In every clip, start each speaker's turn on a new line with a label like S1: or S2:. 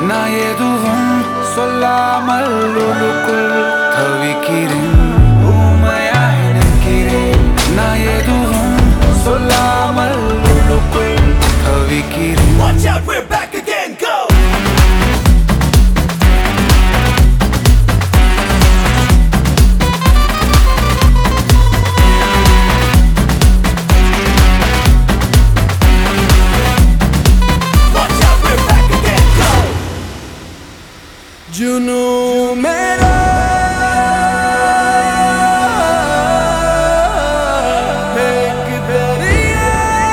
S1: நான் எதுவும் சொல்லாமல் உள்ளுக்குள் தவிக்கிறேன். ஊமையாய் நிற்கிறேன். நான் எதுவும் சொல்லாமல் உள்ளுக்குள் தவிக்கிறேன்.
S2: Watch out, we're back again, go! जुनून मेरा एक दरिया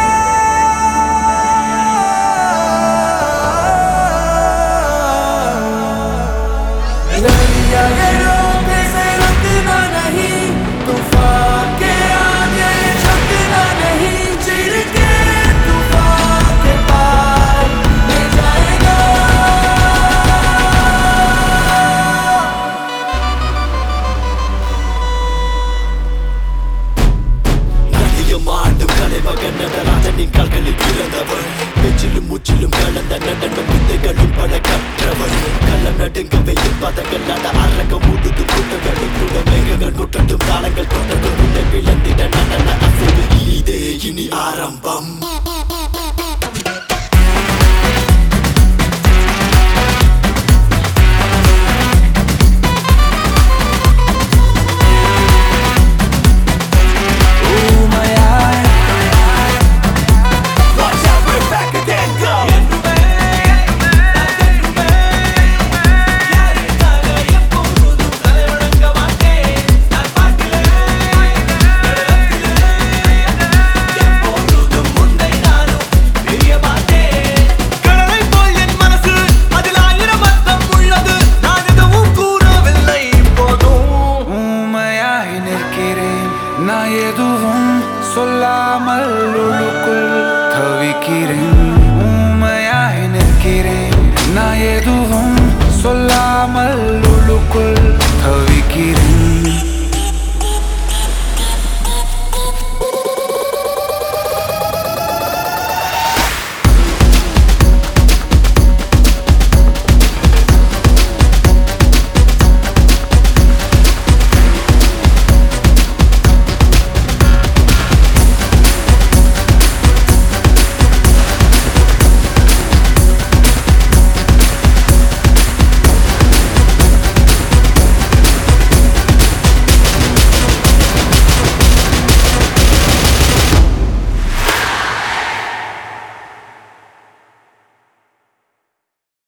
S2: दरिया के रोके से रुकना नहीं तूफान के आगे झुकना नहीं चिर के तूफान के पार ले जाएगा ராஜனின் கால்களில் பிறந்தவன் நெச்சிலும் முச்சிலும் கலந்த நடனம் வித்தைகளும் பல கற்றவன் கள்ளம் நடுங்க வெயில் பதங்கள் நட அரங்கம் முழுதும் கூட்டங்களும் கூட மேகங்கள் கொட்டட்டும் தாளங்கள் கொட்டட்டும் உன்னை விளந்திட நடன அசைவு இதே இனி ஆரம்பம்.
S1: நான் எதுவும் சொல்லாமல் உள்ளுக்குள் தவிக்கிறேன். ஊமையாய் நிற்கிறேன். நான் எதுவும் சொல்லாமல் உள்ளுக்குள் தவிக்கிறேன்.